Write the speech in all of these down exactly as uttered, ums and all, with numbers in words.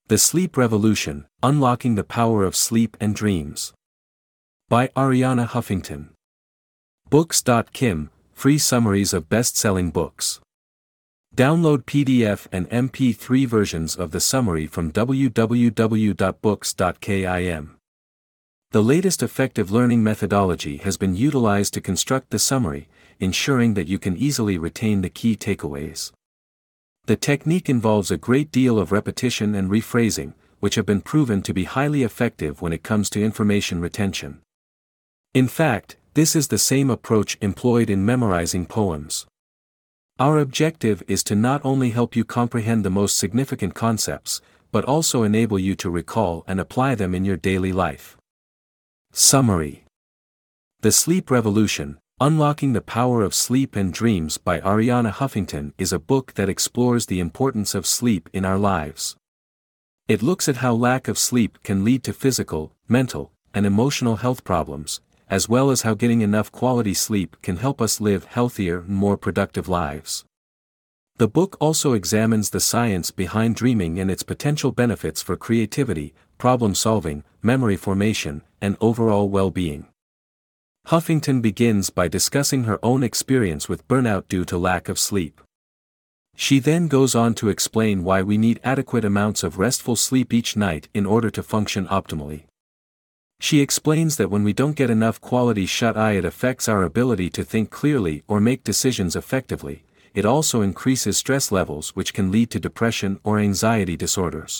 The Sleep Revolution, Unlocking the Power of Sleep and Dreams. By Arianna Huffington. Books dot com, free summaries of best-selling books. Download P D F and M P three versions of the summary from w w w dot books dot com. The latest effective learning methodology has been utilized to construct the summary, ensuring that you can easily retain the key takeaways. The technique involves a great deal of repetition and rephrasing, which have been proven to be highly effective when it comes to information retention. In fact, this is the same approach employed in memorizing poems. Our objective is to not only help you comprehend the most significant concepts, but also enable you to recall and apply them in your daily life. Summary. The Sleep Revolution, Unlocking the Power of Sleep and Dreams by Arianna Huffington is a book that explores the importance of sleep in our lives. It looks at how lack of sleep can lead to physical, mental, and emotional health problems, as well as how getting enough quality sleep can help us live healthier and more productive lives. The book also examines the science behind dreaming and its potential benefits for creativity, problem-solving, memory formation, and overall well-being. Huffington begins by discussing her own experience with burnout due to lack of sleep. She then goes on to explain why we need adequate amounts of restful sleep each night in order to function optimally. She explains that when we don't get enough quality shut-eye, it affects our ability to think clearly or make decisions effectively. It also increases stress levels, which can lead to depression or anxiety disorders.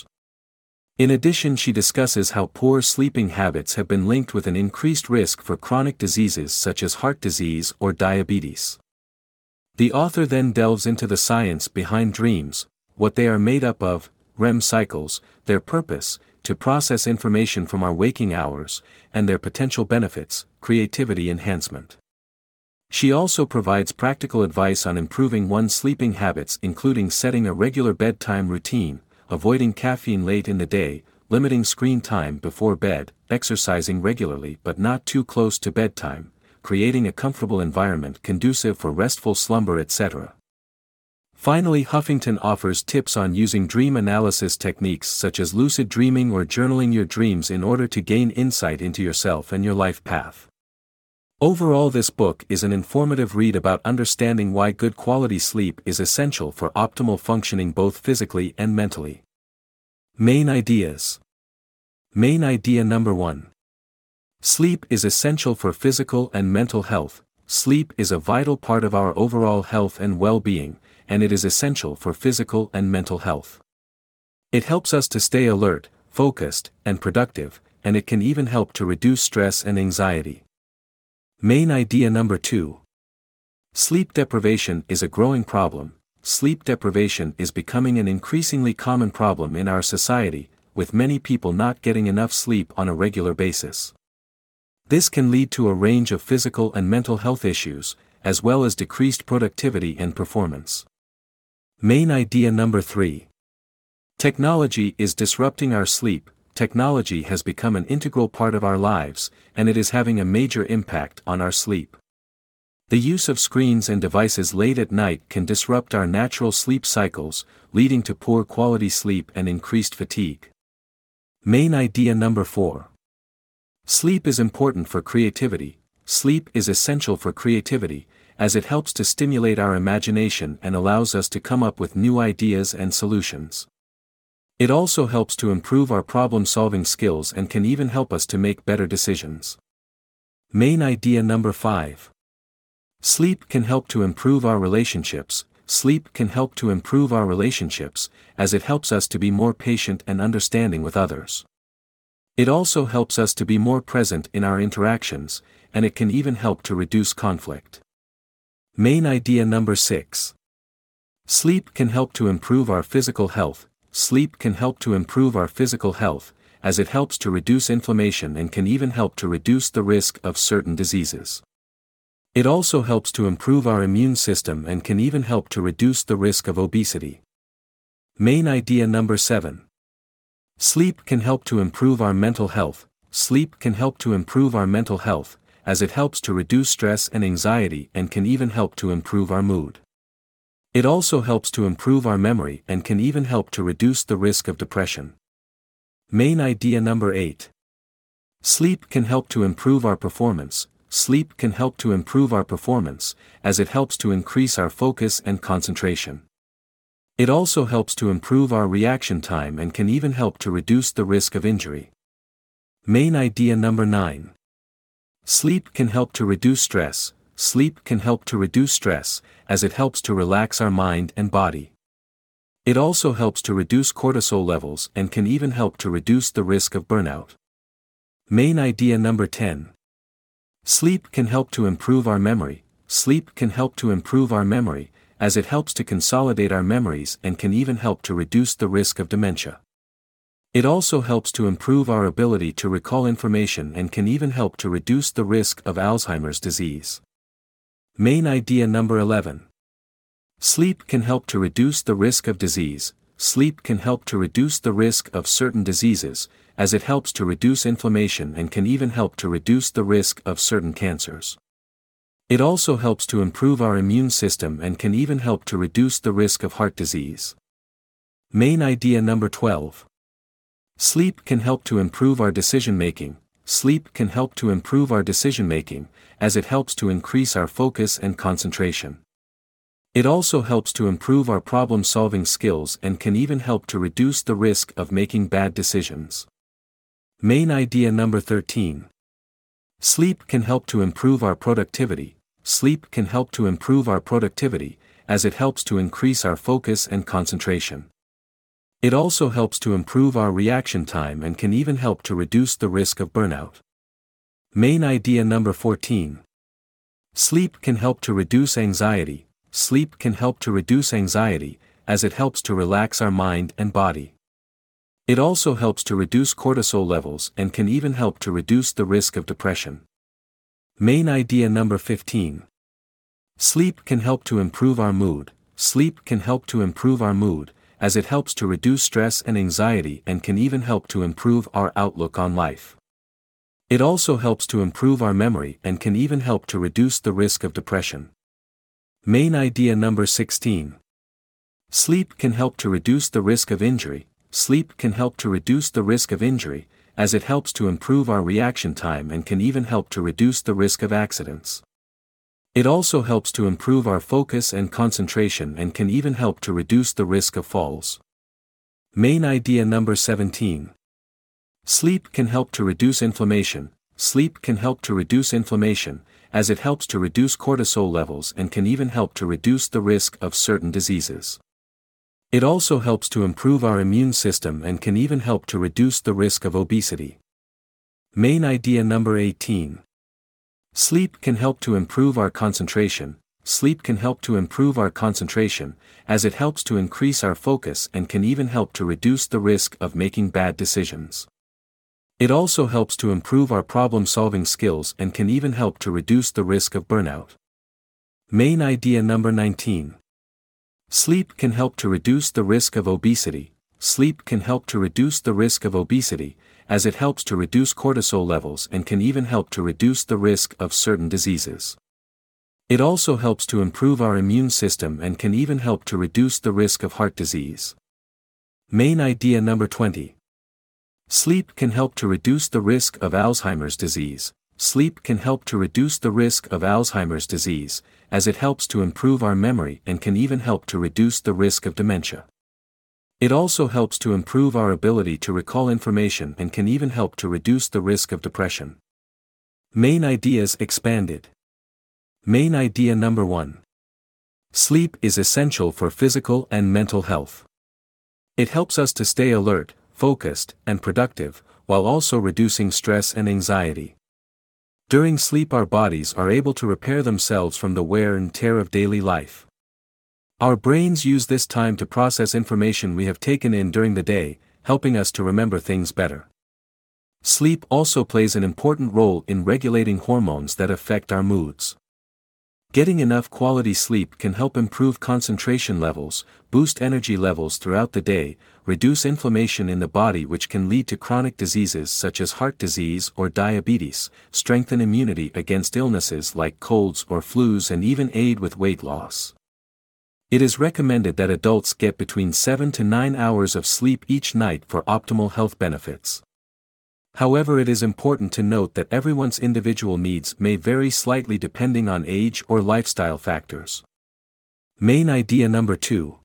In addition, she discusses how poor sleeping habits have been linked with an increased risk for chronic diseases such as heart disease or diabetes. The author then delves into the science behind dreams, what they are made up of, R E M cycles, their purpose, to process information from our waking hours, and their potential benefits, creativity enhancement. She also provides practical advice on improving one's sleeping habits, including setting a regular bedtime routine, avoiding caffeine late in the day, limiting screen time before bed, exercising regularly but not too close to bedtime, creating a comfortable environment conducive for restful slumber, et cetera. Finally, Huffington offers tips on using dream analysis techniques such as lucid dreaming or journaling your dreams in order to gain insight into yourself and your life path. Overall, this book is an informative read about understanding why good quality sleep is essential for optimal functioning both physically and mentally. Main ideas. Main idea number one. Sleep is essential for physical and mental health. Sleep is a vital part of our overall health and well-being, and it is essential for physical and mental health. It helps us to stay alert, focused, and productive, and it can even help to reduce stress and anxiety. Main idea number two. Sleep deprivation is a growing problem. Sleep deprivation is becoming an increasingly common problem in our society, with many people not getting enough sleep on a regular basis. This can lead to a range of physical and mental health issues, as well as decreased productivity and performance. Main idea number three. Technology is disrupting our sleep. Technology has become an integral part of our lives, and it is having a major impact on our sleep. The use of screens and devices late at night can disrupt our natural sleep cycles, leading to poor quality sleep and increased fatigue. Main idea number four. Sleep is important for creativity. Sleep is essential for creativity, as it helps to stimulate our imagination and allows us to come up with new ideas and solutions. It also helps to improve our problem-solving skills and can even help us to make better decisions. Main idea number five. Sleep can help to improve our relationships. Sleep can help to improve our relationships, as it helps us to be more patient and understanding with others. It also helps us to be more present in our interactions, and it can even help to reduce conflict. Main idea number six. Sleep can help to improve our physical health. Sleep can help to improve our physical health, as it helps to reduce inflammation and can even help to reduce the risk of certain diseases. It also helps to improve our immune system and can even help to reduce the risk of obesity. Main idea number seven. Sleep can help to improve our mental health. Sleep can help to improve our mental health, as it helps to reduce stress and anxiety and can even help to improve our mood. It also helps to improve our memory and can even help to reduce the risk of depression. Main idea number eight. Sleep can help to improve our performance. Sleep can help to improve our performance, as it helps to increase our focus and concentration. It also helps to improve our reaction time and can even help to reduce the risk of injury. Main idea number nine. Sleep can help to reduce stress. Sleep can help to reduce stress, as it helps to relax our mind and body. It also helps to reduce cortisol levels and can even help to reduce the risk of burnout. Main idea number ten. Sleep can help to improve our memory. Sleep can help to improve our memory, as it helps to consolidate our memories and can even help to reduce the risk of dementia. It also helps to improve our ability to recall information and can even help to reduce the risk of Alzheimer's disease. Main idea number eleven. Sleep can help to reduce the risk of disease. Sleep can help to reduce the risk of certain diseases, as it helps to reduce inflammation and can even help to reduce the risk of certain cancers. It also helps to improve our immune system and can even help to reduce the risk of heart disease. Main idea number twelve. Sleep can help to improve our decision-making. Sleep can help to improve our decision-making, as it helps to increase our focus and concentration. It also helps to improve our problem-solving skills and can even help to reduce the risk of making bad decisions. Main idea number thirteen. Sleep can help to improve our productivity. Sleep can help to improve our productivity, as it helps to increase our focus and concentration. It also helps to improve our reaction time and can even help to reduce the risk of burnout. Main idea number fourteen. Sleep can help to reduce anxiety. Sleep can help to reduce anxiety, as it helps to relax our mind and body. It also helps to reduce cortisol levels and can even help to reduce the risk of depression. Main idea number fifteen. Sleep can help to improve our mood. Sleep can help to improve our mood, as it helps to reduce stress and anxiety and can even help to improve our outlook on life. It also helps to improve our memory and can even help to reduce the risk of depression. Main idea number sixteen. Sleep can help to reduce the risk of injury. Sleep can help to reduce the risk of injury, as it helps to improve our reaction time and can even help to reduce the risk of accidents. It also helps to improve our focus and concentration and can even help to reduce the risk of falls. Main idea number seventeen. Sleep can help to reduce inflammation. Sleep can help to reduce inflammation, as it helps to reduce cortisol levels and can even help to reduce the risk of certain diseases. It also helps to improve our immune system and can even help to reduce the risk of obesity. Main idea number eighteen. Sleep can help to improve our concentration. Sleep can help to improve our concentration, as it helps to increase our focus and can even help to reduce the risk of making bad decisions. It also helps to improve our problem-solving skills and can even help to reduce the risk of burnout. Main idea number nineteen. Sleep can help to reduce the risk of obesity. Sleep can help to reduce the risk of obesity, as it helps to reduce cortisol levels and can even help to reduce the risk of certain diseases. It also helps to improve our immune system and can even help to reduce the risk of heart disease. Main idea number twenty. Sleep can help to reduce the risk of Alzheimer's disease. Sleep can help to reduce the risk of Alzheimer's disease, as it helps to improve our memory and can even help to reduce the risk of dementia. It also helps to improve our ability to recall information and can even help to reduce the risk of depression. Main ideas expanded. Main idea number one. Sleep is essential for physical and mental health. It helps us to stay alert, focused, and productive, while also reducing stress and anxiety. During sleep our bodies are able to repair themselves from the wear and tear of daily life. Our brains use this time to process information we have taken in during the day, helping us to remember things better. Sleep also plays an important role in regulating hormones that affect our moods. Getting enough quality sleep can help improve concentration levels, boost energy levels throughout the day, reduce inflammation in the body which can lead to chronic diseases such as heart disease or diabetes, strengthen immunity against illnesses like colds or flus and even aid with weight loss. It is recommended that adults get between seven to nine hours of sleep each night for optimal health benefits. However, it is important to note that everyone's individual needs may vary slightly depending on age or lifestyle factors. Main idea number two.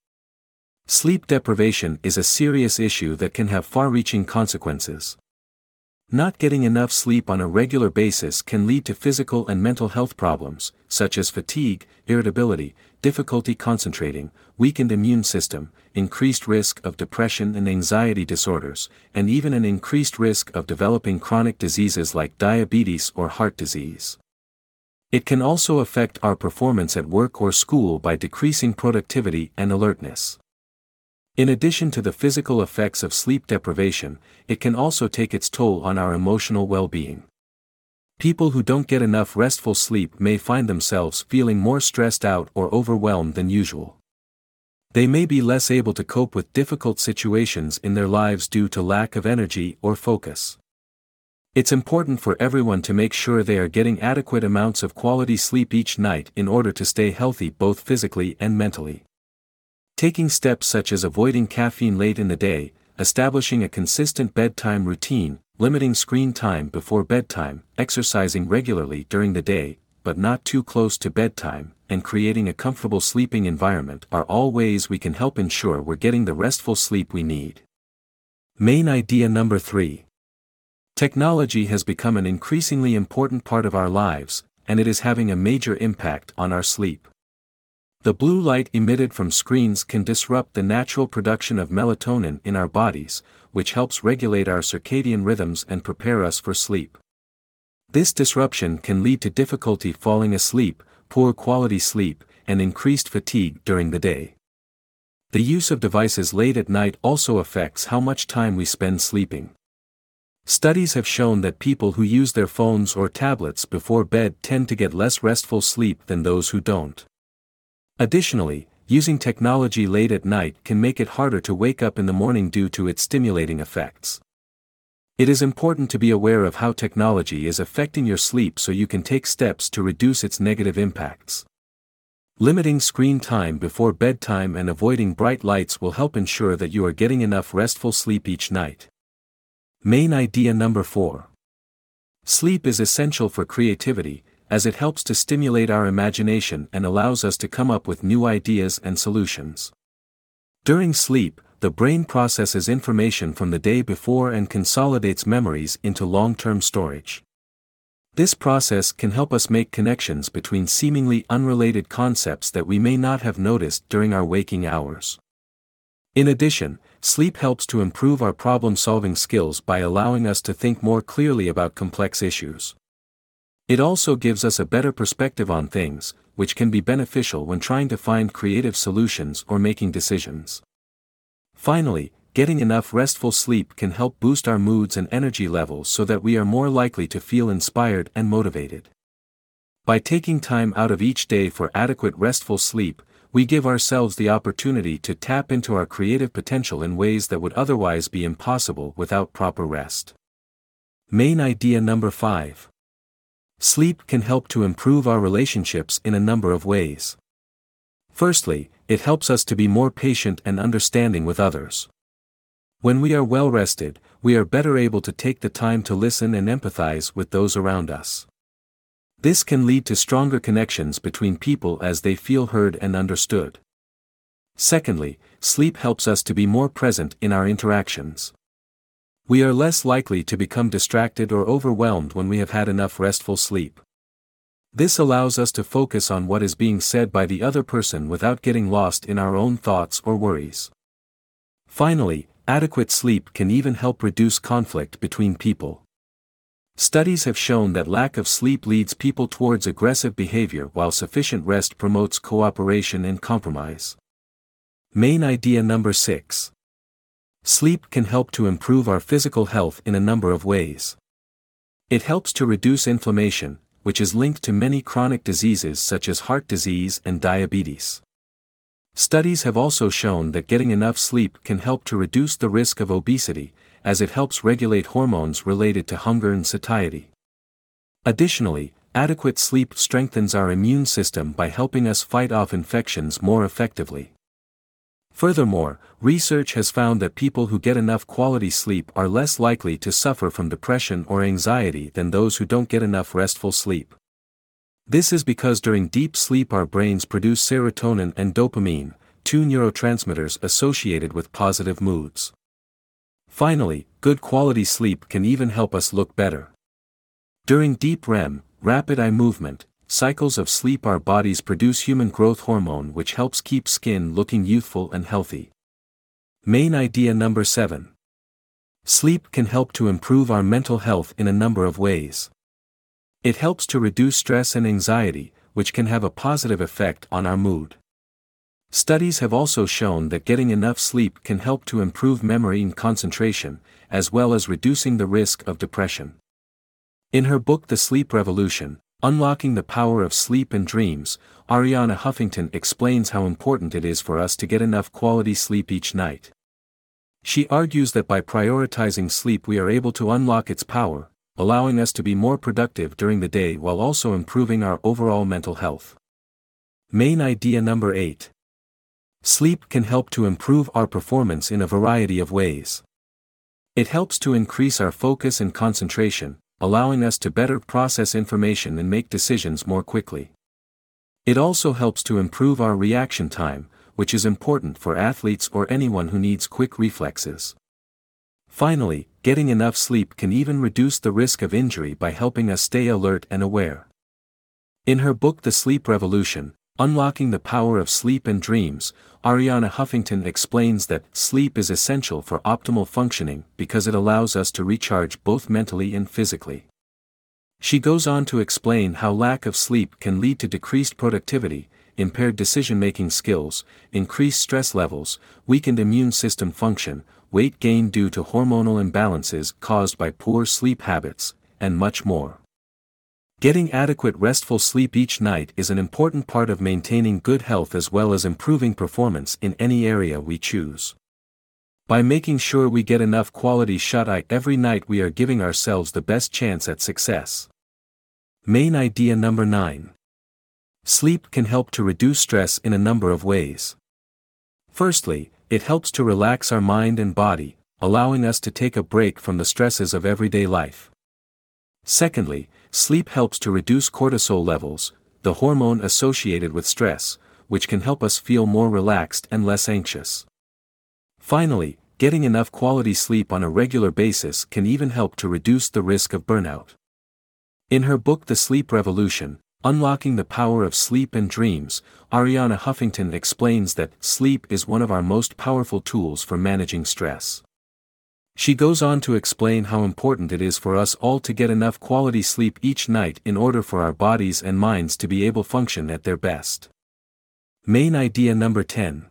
Sleep deprivation is a serious issue that can have far-reaching consequences. Not getting enough sleep on a regular basis can lead to physical and mental health problems, such as fatigue, irritability, difficulty concentrating, weakened immune system, increased risk of depression and anxiety disorders, and even an increased risk of developing chronic diseases like diabetes or heart disease. It can also affect our performance at work or school by decreasing productivity and alertness. In addition to the physical effects of sleep deprivation, it can also take its toll on our emotional well-being. People who don't get enough restful sleep may find themselves feeling more stressed out or overwhelmed than usual. They may be less able to cope with difficult situations in their lives due to lack of energy or focus. It's important for everyone to make sure they are getting adequate amounts of quality sleep each night in order to stay healthy both physically and mentally. Taking steps such as avoiding caffeine late in the day, establishing a consistent bedtime routine, limiting screen time before bedtime, exercising regularly during the day, but not too close to bedtime, and creating a comfortable sleeping environment are all ways we can help ensure we're getting the restful sleep we need. Main idea number three. Technology has become an increasingly important part of our lives, and it is having a major impact on our sleep. The blue light emitted from screens can disrupt the natural production of melatonin in our bodies, which helps regulate our circadian rhythms and prepare us for sleep. This disruption can lead to difficulty falling asleep, poor quality sleep, and increased fatigue during the day. The use of devices late at night also affects how much time we spend sleeping. Studies have shown that people who use their phones or tablets before bed tend to get less restful sleep than those who don't. Additionally, using technology late at night can make it harder to wake up in the morning due to its stimulating effects. It is important to be aware of how technology is affecting your sleep so you can take steps to reduce its negative impacts. Limiting screen time before bedtime and avoiding bright lights will help ensure that you are getting enough restful sleep each night. Main idea number four. Sleep is essential for creativity, as it helps to stimulate our imagination and allows us to come up with new ideas and solutions. During sleep, the brain processes information from the day before and consolidates memories into long-term storage. This process can help us make connections between seemingly unrelated concepts that we may not have noticed during our waking hours. In addition, sleep helps to improve our problem-solving skills by allowing us to think more clearly about complex issues. It also gives us a better perspective on things, which can be beneficial when trying to find creative solutions or making decisions. Finally, getting enough restful sleep can help boost our moods and energy levels so that we are more likely to feel inspired and motivated. By taking time out of each day for adequate restful sleep, we give ourselves the opportunity to tap into our creative potential in ways that would otherwise be impossible without proper rest. Main idea number five. Sleep can help to improve our relationships in a number of ways. Firstly, it helps us to be more patient and understanding with others. When we are well rested, we are better able to take the time to listen and empathize with those around us. This can lead to stronger connections between people as they feel heard and understood. Secondly, sleep helps us to be more present in our interactions. We are less likely to become distracted or overwhelmed when we have had enough restful sleep. This allows us to focus on what is being said by the other person without getting lost in our own thoughts or worries. Finally, adequate sleep can even help reduce conflict between people. Studies have shown that lack of sleep leads people towards aggressive behavior while sufficient rest promotes cooperation and compromise. Main idea number six. Sleep can help to improve our physical health in a number of ways. It helps to reduce inflammation, which is linked to many chronic diseases such as heart disease and diabetes. Studies have also shown that getting enough sleep can help to reduce the risk of obesity, as it helps regulate hormones related to hunger and satiety. Additionally, adequate sleep strengthens our immune system by helping us fight off infections more effectively. Furthermore, research has found that people who get enough quality sleep are less likely to suffer from depression or anxiety than those who don't get enough restful sleep. This is because during deep sleep our brains produce serotonin and dopamine, two neurotransmitters associated with positive moods. Finally, good quality sleep can even help us look better. During deep R E M, rapid eye movement, cycles of sleep our bodies produce human growth hormone which helps keep skin looking youthful and healthy. Main idea number seven. Sleep can help to improve our mental health in a number of ways. It helps to reduce stress and anxiety, which can have a positive effect on our mood. Studies have also shown that getting enough sleep can help to improve memory and concentration, as well as reducing the risk of depression. In her book The Sleep Revolution, Unlocking the Power of Sleep and Dreams, Arianna Huffington explains how important it is for us to get enough quality sleep each night. She argues that by prioritizing sleep we are able to unlock its power, allowing us to be more productive during the day while also improving our overall mental health. Main idea number eight. Sleep can help to improve our performance in a variety of ways. It helps to increase our focus and concentration, allowing us to better process information and make decisions more quickly. It also helps to improve our reaction time, which is important for athletes or anyone who needs quick reflexes. Finally, getting enough sleep can even reduce the risk of injury by helping us stay alert and aware. In her book The Sleep Revolution, Unlocking the Power of Sleep and Dreams, Arianna Huffington explains that sleep is essential for optimal functioning because it allows us to recharge both mentally and physically. She goes on to explain how lack of sleep can lead to decreased productivity, impaired decision-making skills, increased stress levels, weakened immune system function, weight gain due to hormonal imbalances caused by poor sleep habits, and much more. Getting adequate restful sleep each night is an important part of maintaining good health as well as improving performance in any area we choose. By making sure we get enough quality shut-eye every night we are giving ourselves the best chance at success. Main idea number nine. Sleep can help to reduce stress in a number of ways. Firstly, it helps to relax our mind and body, allowing us to take a break from the stresses of everyday life. Secondly, sleep helps to reduce cortisol levels, the hormone associated with stress, which can help us feel more relaxed and less anxious. Finally, getting enough quality sleep on a regular basis can even help to reduce the risk of burnout. In her book The Sleep Revolution, Unlocking the Power of Sleep and Dreams, Arianna Huffington explains that sleep is one of our most powerful tools for managing stress. She goes on to explain how important it is for us all to get enough quality sleep each night in order for our bodies and minds to be able to function at their best. Main idea number ten.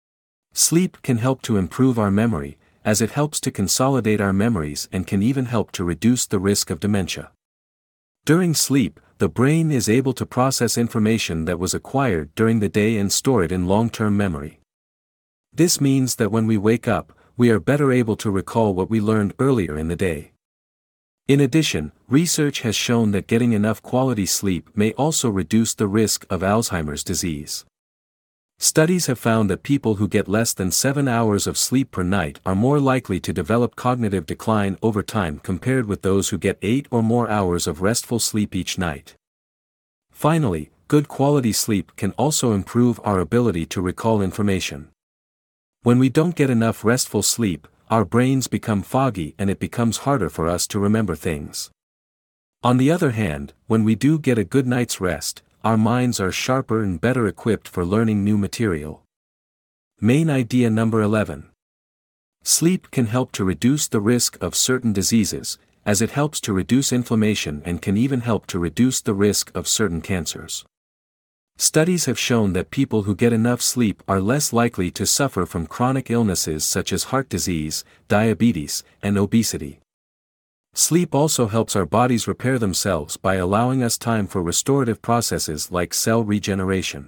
Sleep can help to improve our memory, as it helps to consolidate our memories and can even help to reduce the risk of dementia. During sleep, the brain is able to process information that was acquired during the day and store it in long-term memory. This means that when we wake up, we are better able to recall what we learned earlier in the day. In addition, research has shown that getting enough quality sleep may also reduce the risk of Alzheimer's disease. Studies have found that people who get less than seven hours of sleep per night are more likely to develop cognitive decline over time compared with those who get eight or more hours of restful sleep each night. Finally, good quality sleep can also improve our ability to recall information. When we don't get enough restful sleep, our brains become foggy and it becomes harder for us to remember things. On the other hand, when we do get a good night's rest, our minds are sharper and better equipped for learning new material. Main idea number eleven. Sleep can help to reduce the risk of certain diseases, as it helps to reduce inflammation and can even help to reduce the risk of certain cancers. Studies have shown that people who get enough sleep are less likely to suffer from chronic illnesses such as heart disease, diabetes, and obesity. Sleep also helps our bodies repair themselves by allowing us time for restorative processes like cell regeneration.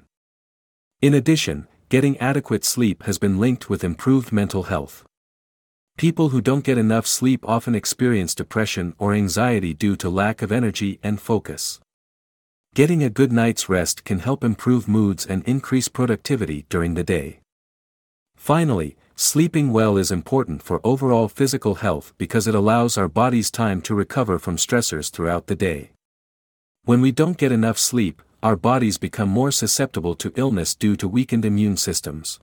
In addition, getting adequate sleep has been linked with improved mental health. People who don't get enough sleep often experience depression or anxiety due to lack of energy and focus. Getting a good night's rest can help improve moods and increase productivity during the day. Finally, sleeping well is important for overall physical health because it allows our bodies time to recover from stressors throughout the day. When we don't get enough sleep, our bodies become more susceptible to illness due to weakened immune systems.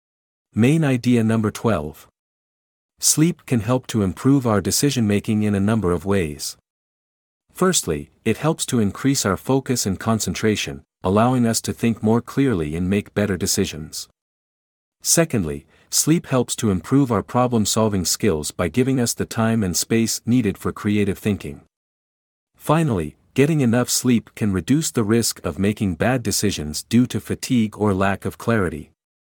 Main idea number twelve. Sleep can help to improve our decision-making in a number of ways. Firstly, it helps to increase our focus and concentration, allowing us to think more clearly and make better decisions. Secondly, sleep helps to improve our problem-solving skills by giving us the time and space needed for creative thinking. Finally, getting enough sleep can reduce the risk of making bad decisions due to fatigue or lack of clarity.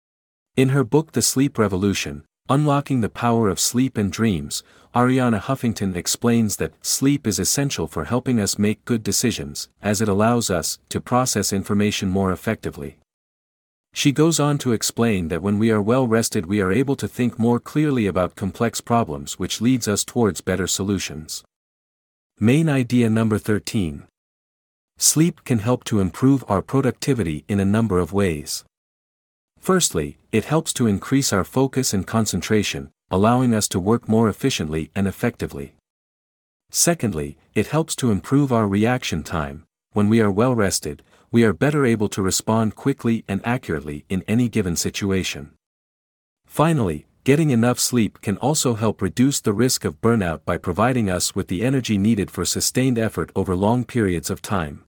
In her book The Sleep Revolution, Unlocking the Power of Sleep and Dreams, Arianna Huffington explains that sleep is essential for helping us make good decisions, as it allows us to process information more effectively. She goes on to explain that when we are well rested we are able to think more clearly about complex problems, which leads us towards better solutions. Main idea number thirteen. Sleep can help to improve our productivity in a number of ways. Firstly, it helps to increase our focus and concentration, allowing us to work more efficiently and effectively. Secondly, it helps to improve our reaction time. When we are well rested, we are better able to respond quickly and accurately in any given situation. Finally, getting enough sleep can also help reduce the risk of burnout by providing us with the energy needed for sustained effort over long periods of time.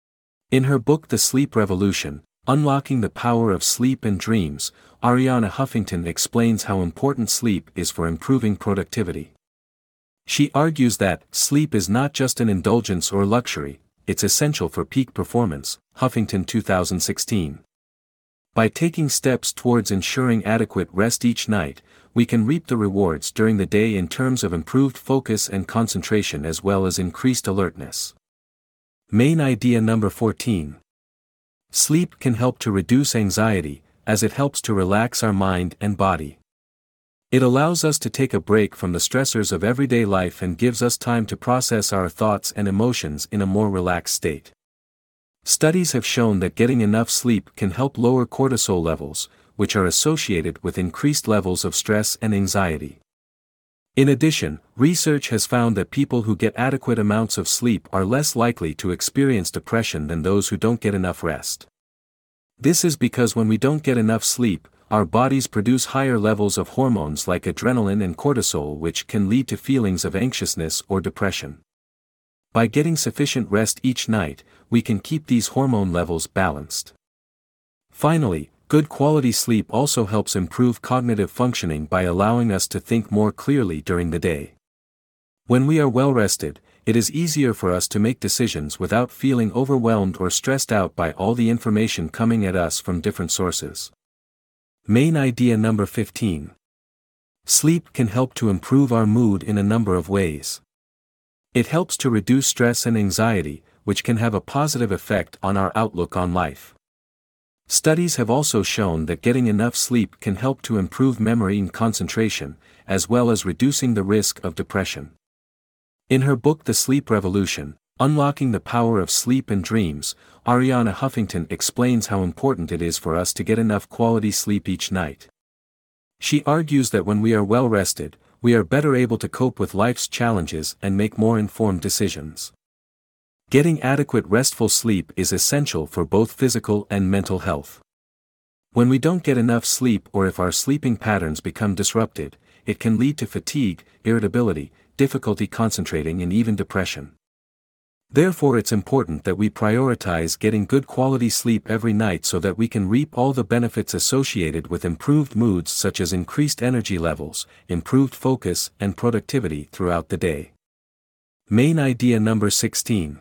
In her book The Sleep Revolution, Unlocking the Power of Sleep and Dreams, Arianna Huffington explains how important sleep is for improving productivity. She argues that sleep is not just an indulgence or luxury, it's essential for peak performance. Huffington two thousand sixteen. By taking steps towards ensuring adequate rest each night, we can reap the rewards during the day in terms of improved focus and concentration as well as increased alertness. Main idea number fourteen. Sleep can help to reduce anxiety, as it helps to relax our mind and body. It allows us to take a break from the stressors of everyday life and gives us time to process our thoughts and emotions in a more relaxed state. Studies have shown that getting enough sleep can help lower cortisol levels, which are associated with increased levels of stress and anxiety. In addition, research has found that people who get adequate amounts of sleep are less likely to experience depression than those who don't get enough rest. This is because when we don't get enough sleep, our bodies produce higher levels of hormones like adrenaline and cortisol, which can lead to feelings of anxiousness or depression. By getting sufficient rest each night, we can keep these hormone levels balanced. Finally, good quality sleep also helps improve cognitive functioning by allowing us to think more clearly during the day. When we are well rested, it is easier for us to make decisions without feeling overwhelmed or stressed out by all the information coming at us from different sources. Main idea number fifteen. Sleep can help to improve our mood in a number of ways. It helps to reduce stress and anxiety, which can have a positive effect on our outlook on life. Studies have also shown that getting enough sleep can help to improve memory and concentration, as well as reducing the risk of depression. In her book The Sleep Revolution, Unlocking the Power of Sleep and Dreams, Arianna Huffington explains how important it is for us to get enough quality sleep each night. She argues that when we are well rested, we are better able to cope with life's challenges and make more informed decisions. Getting adequate restful sleep is essential for both physical and mental health. When we don't get enough sleep or if our sleeping patterns become disrupted, it can lead to fatigue, irritability, difficulty concentrating and even depression. Therefore, it's important that we prioritize getting good quality sleep every night so that we can reap all the benefits associated with improved moods such as increased energy levels, improved focus, and productivity throughout the day. Main idea number sixteen.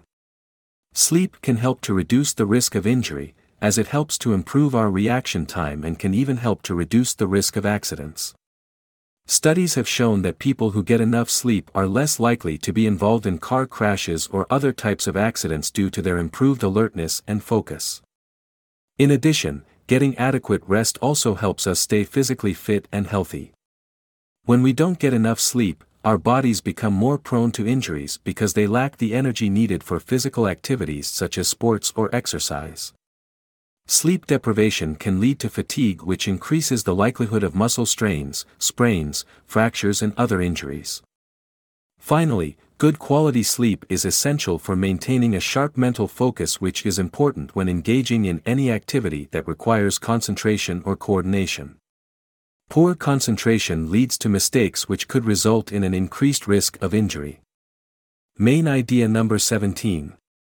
Sleep can help to reduce the risk of injury, as it helps to improve our reaction time and can even help to reduce the risk of accidents. Studies have shown that people who get enough sleep are less likely to be involved in car crashes or other types of accidents due to their improved alertness and focus. In addition, getting adequate rest also helps us stay physically fit and healthy. When we don't get enough sleep, our bodies become more prone to injuries because they lack the energy needed for physical activities such as sports or exercise. Sleep deprivation can lead to fatigue, which increases the likelihood of muscle strains, sprains, fractures, and other injuries. Finally, good quality sleep is essential for maintaining a sharp mental focus, which is important when engaging in any activity that requires concentration or coordination. Poor concentration leads to mistakes which could result in an increased risk of injury. Main idea number seventeen.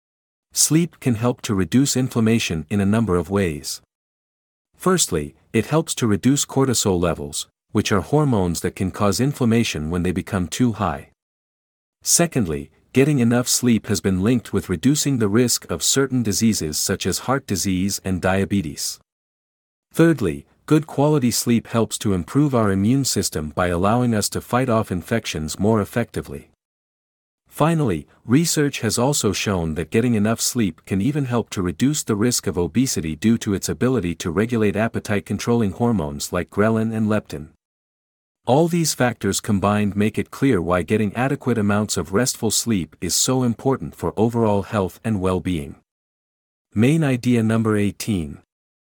Sleep can help to reduce inflammation in a number of ways. Firstly, it helps to reduce cortisol levels, which are hormones that can cause inflammation when they become too high. Secondly, getting enough sleep has been linked with reducing the risk of certain diseases such as heart disease and diabetes. Thirdly, good quality sleep helps to improve our immune system by allowing us to fight off infections more effectively. Finally, research has also shown that getting enough sleep can even help to reduce the risk of obesity due to its ability to regulate appetite-controlling hormones like ghrelin and leptin. All these factors combined make it clear why getting adequate amounts of restful sleep is so important for overall health and well-being. Main idea number eighteen.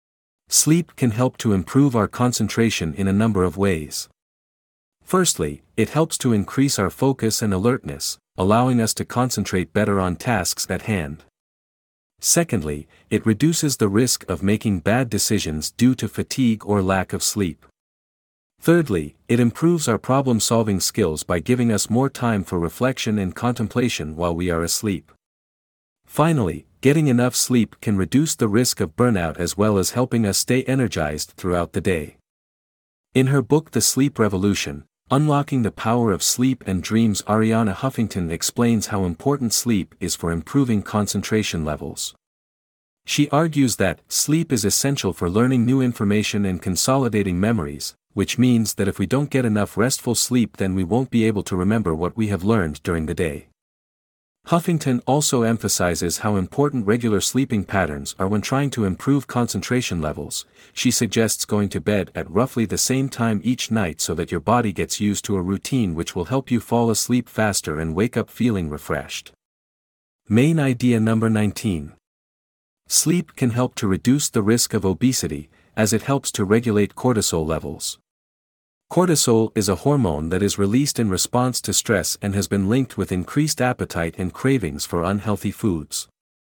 Sleep can help to improve our concentration in a number of ways. Firstly, it helps to increase our focus and alertness, allowing us to concentrate better on tasks at hand. Secondly, it reduces the risk of making bad decisions due to fatigue or lack of sleep. Thirdly, it improves our problem-solving skills by giving us more time for reflection and contemplation while we are asleep. Finally, getting enough sleep can reduce the risk of burnout as well as helping us stay energized throughout the day. In her book The Sleep Revolution, Unlocking the Power of Sleep and Dreams, Arianna Huffington explains how important sleep is for improving concentration levels. She argues that sleep is essential for learning new information and consolidating memories, which means that if we don't get enough restful sleep, then we won't be able to remember what we have learned during the day. Huffington also emphasizes how important regular sleeping patterns are when trying to improve concentration levels. She suggests going to bed at roughly the same time each night so that your body gets used to a routine which will help you fall asleep faster and wake up feeling refreshed. Main idea number nineteen. Sleep can help to reduce the risk of obesity, as it helps to regulate cortisol levels. Cortisol is a hormone that is released in response to stress and has been linked with increased appetite and cravings for unhealthy foods.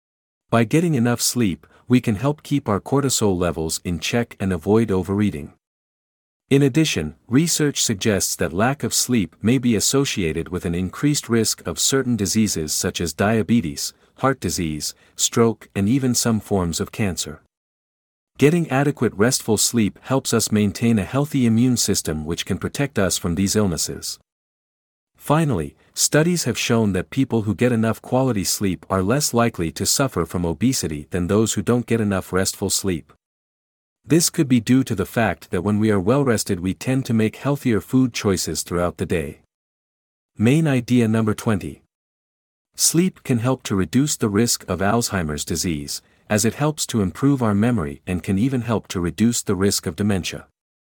By getting enough sleep, we can help keep our cortisol levels in check and avoid overeating. In addition, research suggests that lack of sleep may be associated with an increased risk of certain diseases such as diabetes, heart disease, stroke, and even some forms of cancer. Getting adequate restful sleep helps us maintain a healthy immune system which can protect us from these illnesses. Finally, studies have shown that people who get enough quality sleep are less likely to suffer from obesity than those who don't get enough restful sleep. This could be due to the fact that when we are well rested, we tend to make healthier food choices throughout the day. Main idea number twenty. Sleep can help to reduce the risk of Alzheimer's disease, as it helps to improve our memory and can even help to reduce the risk of dementia.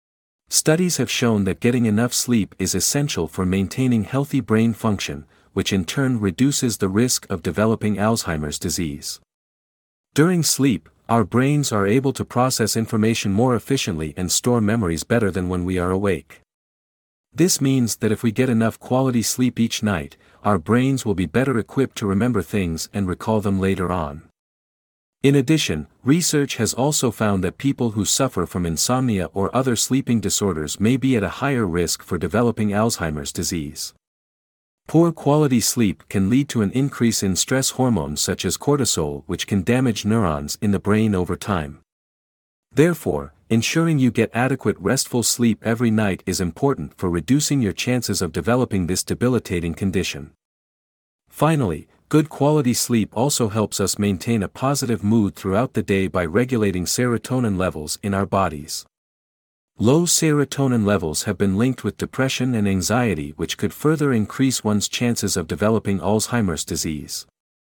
Studies have shown that getting enough sleep is essential for maintaining healthy brain function, which in turn reduces the risk of developing Alzheimer's disease. During sleep, our brains are able to process information more efficiently and store memories better than when we are awake. This means that if we get enough quality sleep each night, our brains will be better equipped to remember things and recall them later on. In addition, research has also found that people who suffer from insomnia or other sleeping disorders may be at a higher risk for developing Alzheimer's disease. Poor quality sleep can lead to an increase in stress hormones such as cortisol, which can damage neurons in the brain over time. Therefore, ensuring you get adequate restful sleep every night is important for reducing your chances of developing this debilitating condition. Finally, good quality sleep also helps us maintain a positive mood throughout the day by regulating serotonin levels in our bodies. Low serotonin levels have been linked with depression and anxiety, which could further increase one's chances of developing Alzheimer's disease.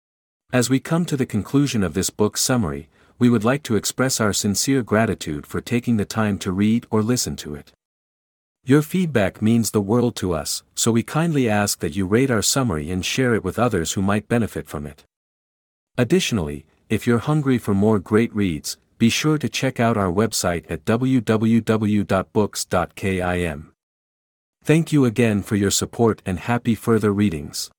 As we come to the conclusion of this book summary, we would like to express our sincere gratitude for taking the time to read or listen to it. Your feedback means the world to us, so we kindly ask that you rate our summary and share it with others who might benefit from it. Additionally, if you're hungry for more great reads, be sure to check out our website at w w w dot books dot kim. Thank you again for your support and happy further readings.